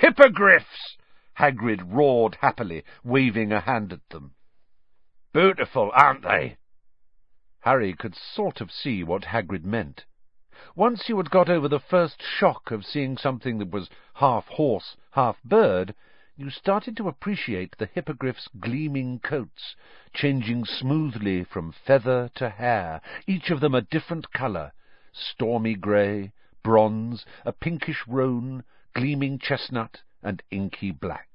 Hippogriffs! Hagrid roared happily, waving a hand at them. Beautiful, aren't they? Harry could sort of see what Hagrid meant. Once you had got over the first shock of seeing something that was half horse, half bird, you started to appreciate the hippogriffs' gleaming coats, changing smoothly from feather to hair, each of them a different colour, stormy grey, bronze, a pinkish roan, gleaming chestnut, and inky black.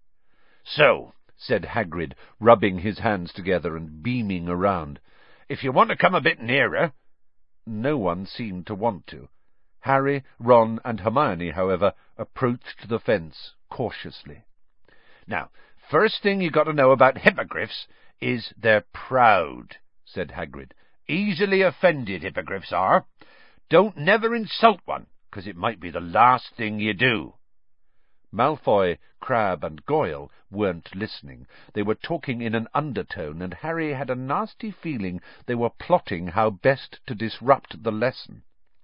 So, said Hagrid, rubbing his hands together and beaming around, if you want to come a bit nearer— No one seemed to want to. Harry, Ron, and Hermione, however, approached the fence cautiously. Now, first thing you got to know about hippogriffs is they're proud, said Hagrid. Easily offended, hippogriffs are. Don't never insult one, 'cause it might be the last thing you do. Malfoy, Crabbe, and Goyle weren't listening. They were talking in an undertone, and Harry had a nasty feeling they were plotting how best to disrupt the lesson.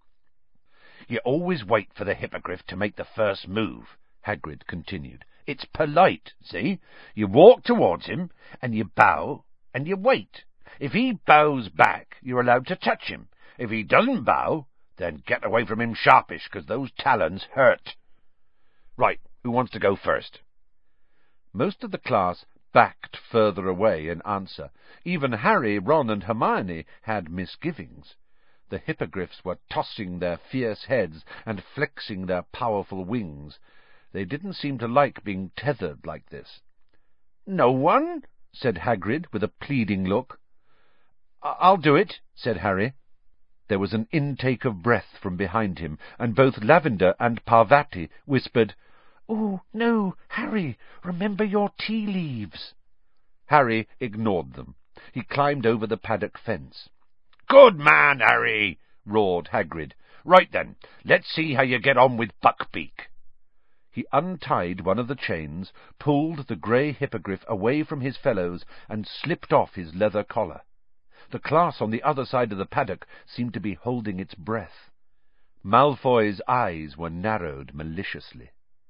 You always wait for the hippogriff to make the first move, Hagrid continued. It's polite, see? You walk towards him, and you bow, and you wait. If he bows back, you're allowed to touch him. If he doesn't bow, then get away from him sharpish, 'cause those talons hurt. Right, who wants to go first? Most of the class backed further away in answer. Even Harry, Ron, and Hermione had misgivings. The hippogriffs were tossing their fierce heads and flexing their powerful wings. They didn't seem to like being tethered like this. No one? Said Hagrid with a pleading look. I'll do it, said Harry. There was an intake of breath from behind him, and both Lavender and Parvati whispered, Oh, no, Harry, remember your tea leaves. Harry ignored them. He climbed over the paddock fence. Good man, Harry, roared Hagrid. Right then, let's see how you get on with Buckbeak. He untied one of the chains, pulled the grey hippogriff away from his fellows, and slipped off his leather collar. The class on the other side of the paddock seemed to be holding its breath. Malfoy's eyes were narrowed maliciously.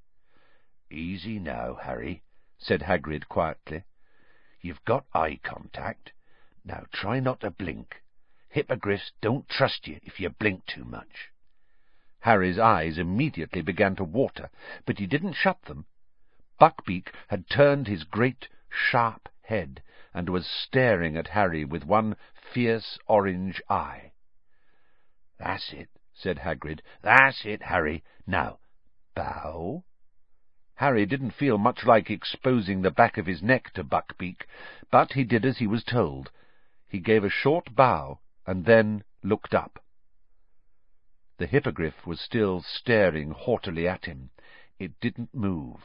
Easy now, Harry, said Hagrid quietly. You've got eye contact. Now try not to blink. Hippogriffs don't trust you if you blink too much. Harry's eyes immediately began to water, but he didn't shut them. Buckbeak had turned his great, sharp head and was staring at Harry with one fierce orange eye. That's it, said Hagrid. That's it, Harry. Now, bow. Harry didn't feel much like exposing the back of his neck to Buckbeak, but he did as he was told. He gave a short bow, and then looked up. The hippogriff was still staring haughtily at him. It didn't move.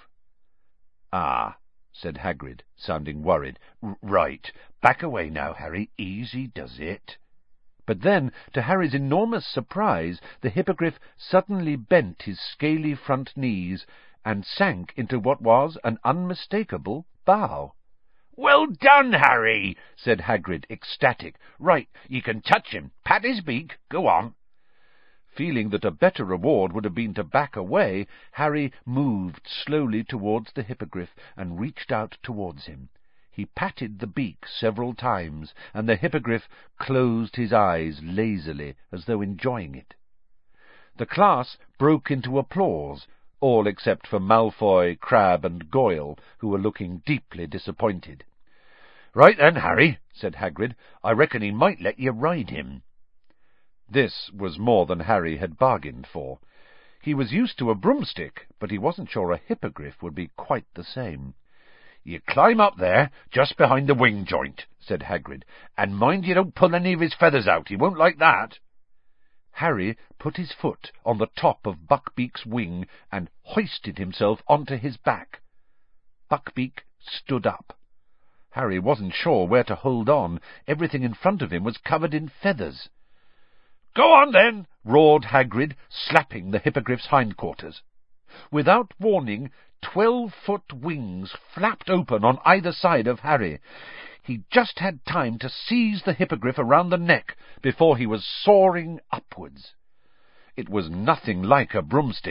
Ah, said Hagrid, sounding worried. Right. Back away now, Harry. Easy does it. But then, to Harry's enormous surprise, the hippogriff suddenly bent his scaly front knees and sank into what was an unmistakable bow. Well done, Harry, said Hagrid, ecstatic. Right, you can touch him. Pat his beak. Go on. Feeling that a better reward would have been to back away, Harry moved slowly towards the hippogriff and reached out towards him. He patted the beak several times, and the hippogriff closed his eyes lazily, as though enjoying it. The class broke into applause, all except for Malfoy, Crabbe, and Goyle, who were looking deeply disappointed. Right then, Harry, said Hagrid, I reckon he might let you ride him. This was more than Harry had bargained for. He was used to a broomstick, but he wasn't sure a hippogriff would be quite the same. You climb up there, just behind the wing joint, said Hagrid, and mind you don't pull any of his feathers out. He won't like that. Harry put his foot on the top of Buckbeak's wing and hoisted himself onto his back. Buckbeak stood up. Harry wasn't sure where to hold on. Everything in front of him was covered in feathers. Go on, then, roared Hagrid, slapping the hippogriff's hindquarters. Without warning, 12-foot wings flapped open on either side of Harry. He just had time to seize the hippogriff around the neck before he was soaring upwards. It was nothing like a broomstick,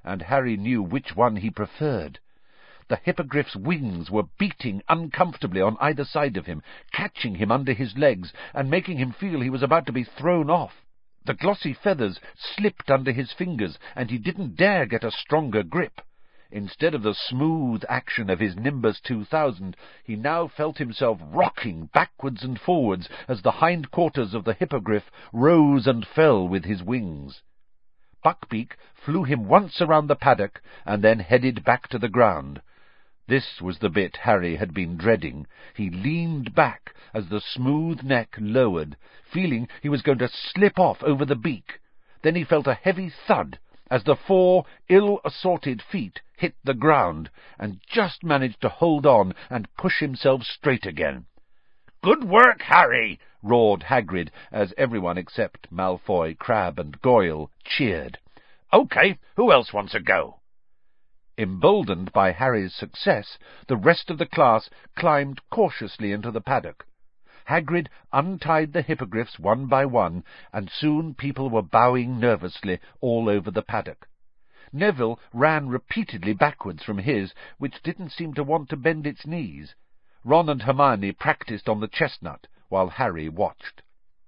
and Harry knew which one he preferred. The hippogriff's wings were beating uncomfortably on either side of him, catching him under his legs and making him feel he was about to be thrown off. The glossy feathers slipped under his fingers, and he didn't dare get a stronger grip. Instead of the smooth action of his Nimbus 2000, he now felt himself rocking backwards and forwards as the hindquarters of the hippogriff rose and fell with his wings. Buckbeak flew him once around the paddock and then headed back to the ground. This was the bit Harry had been dreading. He leaned back as the smooth neck lowered, feeling he was going to slip off over the beak. Then he felt a heavy thud as the 4 ill-assorted feet hit the ground, and just managed to hold on and push himself straight again. "Good work, Harry!" roared Hagrid, as everyone except Malfoy, Crabbe, and Goyle cheered. "OK, who else wants a go?" Emboldened by Harry's success, the rest of the class climbed cautiously into the paddock. Hagrid untied the hippogriffs one by one, and soon people were bowing nervously all over the paddock. Neville ran repeatedly backwards from his, which didn't seem to want to bend its knees. Ron and Hermione practised on the chestnut, while Harry watched.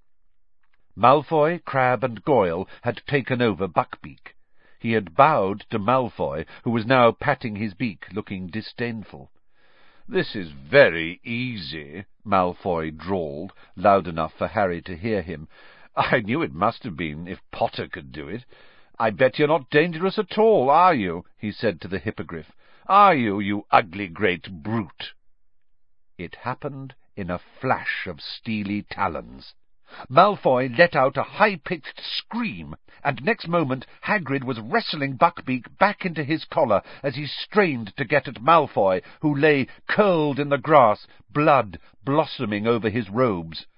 Malfoy, Crabbe, and Goyle had taken over Buckbeak. He had bowed to Malfoy, who was now patting his beak, looking disdainful. "This is very easy," Malfoy drawled, loud enough for Harry to hear him. "I knew it must have been, if Potter could do it. I bet you're not dangerous at all, are you?" he said to the hippogriff. "Are you, you ugly great brute?" It happened in a flash of steely talons. Malfoy let out a high-pitched scream, and next moment Hagrid was wrestling Buckbeak back into his collar as he strained to get at Malfoy, who lay curled in the grass, blood blossoming over his robes.